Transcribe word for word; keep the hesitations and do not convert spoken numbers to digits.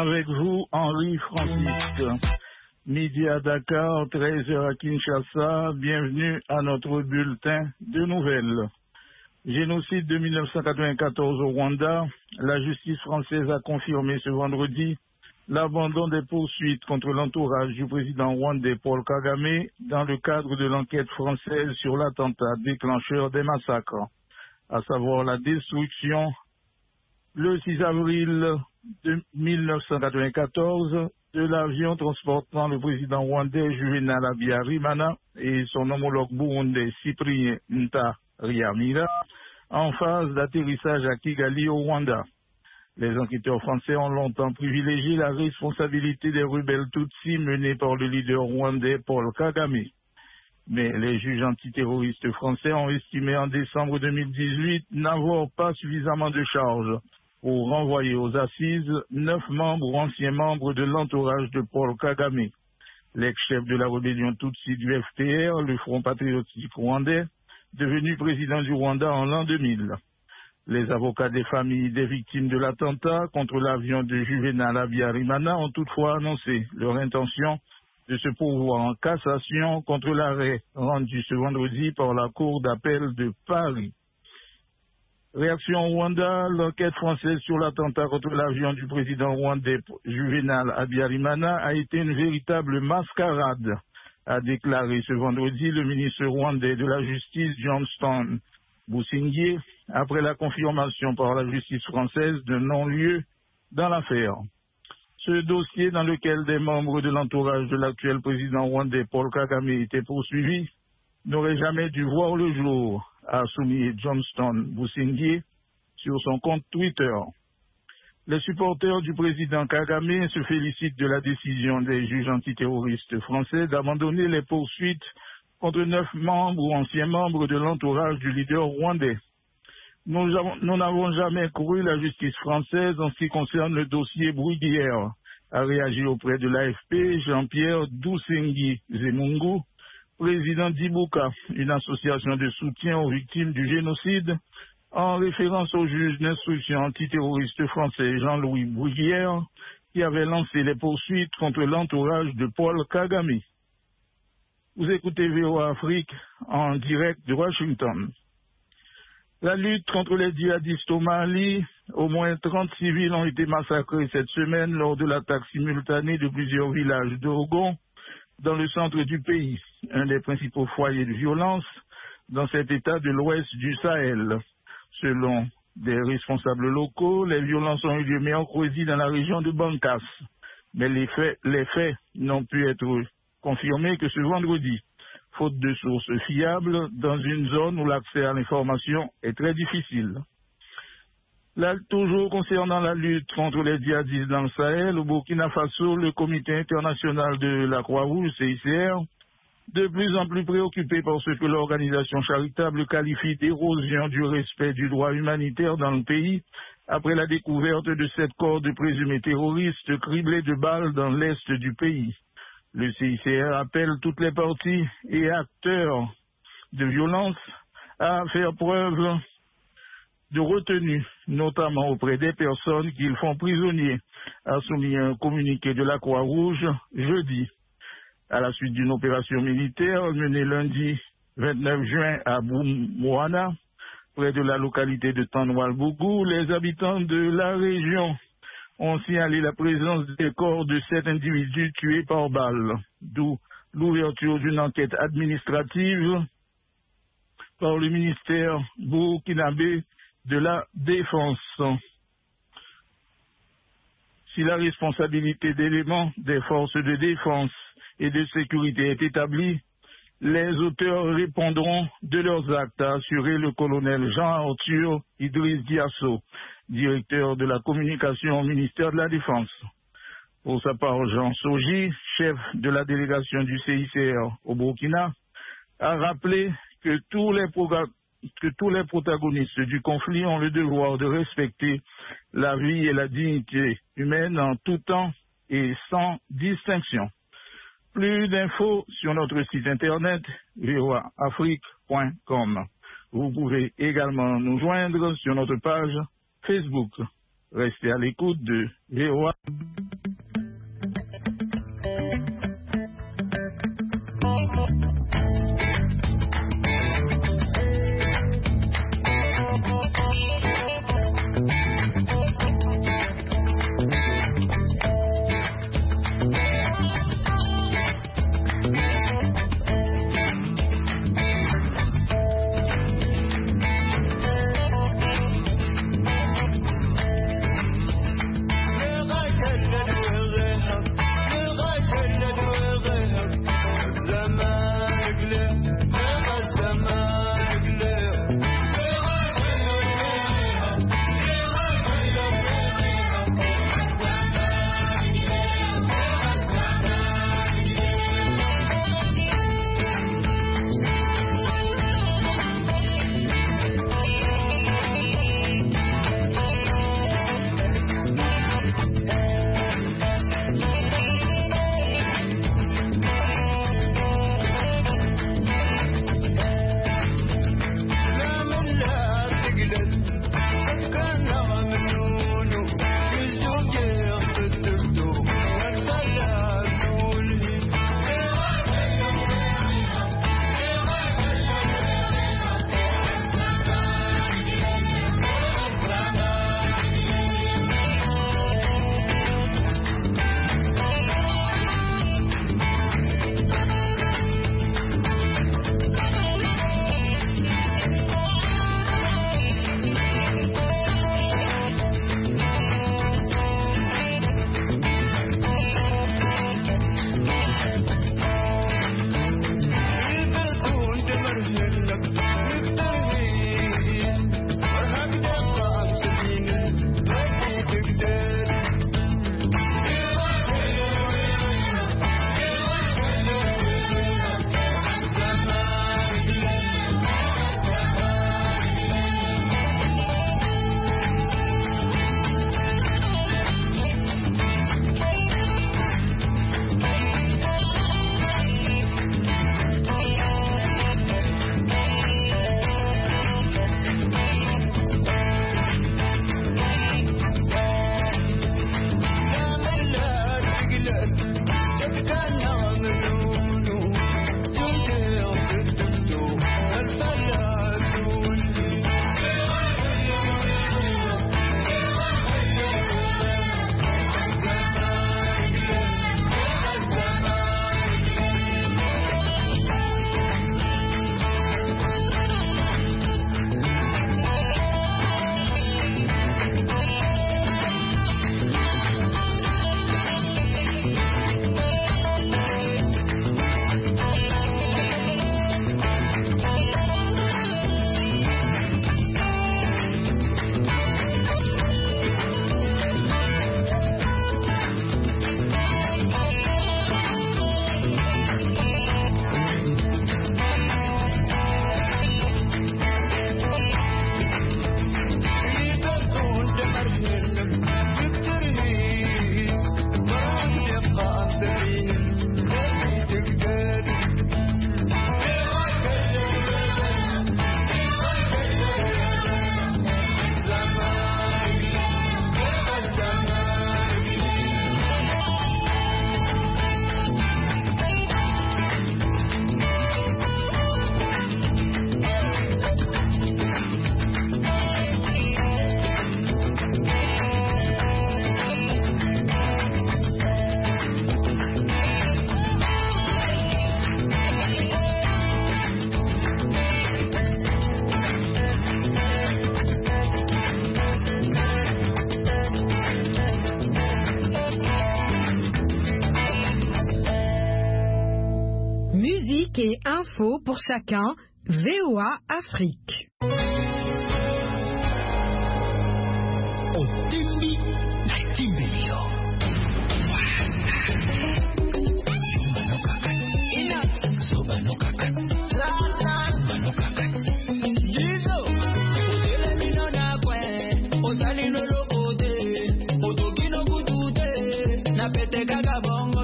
avec vous, Henri Francis. Midi à Dakar, treize heures à Kinshasa. Bienvenue à notre bulletin de nouvelles. Génocide de mille neuf cent quatre-vingt-quatorze au Rwanda. La justice française a confirmé ce vendredi l'abandon des poursuites contre l'entourage du président rwandais Paul Kagame dans le cadre de l'enquête française sur l'attentat déclencheur des massacres, à savoir la destruction le six avril mille neuf cent quatre-vingt-quatorze de l'avion transportant le président rwandais Juvenal Habyarimana et son homologue burundais Cyprien Ntaryamira en phase d'atterrissage à Kigali au Rwanda. Les enquêteurs français ont longtemps privilégié la responsabilité des rebelles Tutsis menés par le leader rwandais Paul Kagame. Mais les juges antiterroristes français ont estimé en décembre deux mille dix-huit n'avoir pas suffisamment de charges pour renvoyer aux assises neuf membres ou anciens membres de l'entourage de Paul Kagame, l'ex-chef de la rébellion Tutsi du F T R, le Front patriotique rwandais, devenu président du Rwanda en l'an deux mille. Les avocats des familles des victimes de l'attentat contre l'avion de Juvenal Habyarimana ont toutefois annoncé leur intention de se pourvoir en cassation contre l'arrêt rendu ce vendredi par la Cour d'appel de Paris. Réaction au Rwanda, l'enquête française sur l'attentat contre l'avion du président rwandais Juvenal Habyarimana a été une véritable mascarade, a déclaré ce vendredi le ministre rwandais de la Justice Johnston Busingye, après la confirmation par la justice française de non-lieu dans l'affaire. Ce dossier, dans lequel des membres de l'entourage de l'actuel président rwandais Paul Kagame étaient poursuivis, n'aurait jamais dû voir le jour, a souligné Johnston Busingye sur son compte Twitter. Les supporters du président Kagame se félicitent de la décision des juges antiterroristes français d'abandonner les poursuites contre neuf membres ou anciens membres de l'entourage du leader rwandais. Nous n'avons jamais cru la justice française en ce qui concerne le dossier Bruguière, a réagi auprès de l'A F P Jean-Pierre Doussengui Zemungu, président d'Ibuka, une association de soutien aux victimes du génocide, en référence au juge d'instruction antiterroriste français Jean-Louis Bruguière, qui avait lancé les poursuites contre l'entourage de Paul Kagame. Vous écoutez V O A Afrique en direct de Washington. La lutte contre les djihadistes au Mali, au moins trente civils ont été massacrés cette semaine lors de l'attaque simultanée de plusieurs villages d'Ogon dans le centre du pays, un des principaux foyers de violence dans cet état de l'ouest du Sahel. Selon des responsables locaux, les violences ont eu lieu mercredi dans la région de Bankas, mais les faits, les faits n'ont pu être confirmés que ce vendredi, faute de sources fiables dans une zone où l'accès à l'information est très difficile. Là, toujours concernant la lutte contre les djihadistes dans le Sahel, au Burkina Faso, le Comité international de la Croix-Rouge, C I C R, de plus en plus préoccupé par ce que l'organisation charitable qualifie d'érosion du respect du droit humanitaire dans le pays, après la découverte de sept corps de présumés terroristes criblés de balles dans l'est du pays. Le C I C R appelle toutes les parties et acteurs de violence à faire preuve de retenue, notamment auprès des personnes qu'ils font prisonniers, a souligné un communiqué de la Croix-Rouge jeudi. À la suite d'une opération militaire menée lundi vingt-neuf juin à Boumouana, près de la localité de Tanoual-Bougou, les habitants de la région ont signalé la présence des corps de sept individus tués par balle, d'où l'ouverture d'une enquête administrative par le ministère burkinabé de la Défense. Si la responsabilité d'éléments des forces de défense et de sécurité est établie, les auteurs répondront de leurs actes, a assuré le colonel Jean-Arthur Idriss Diasso, directeur de la communication au ministère de la Défense. Pour sa part, Jean Soji, chef de la délégation du C I C R au Burkina, a rappelé que tous les, que tous les protagonistes du conflit ont le devoir de respecter la vie et la dignité humaine en tout temps et sans distinction. Plus d'infos sur notre site internet v o a afrique point com. Vous pouvez également nous joindre sur notre page Facebook. Restez à l'écoute de V O A. Cliquez Info pour chacun, V O A Afrique. Au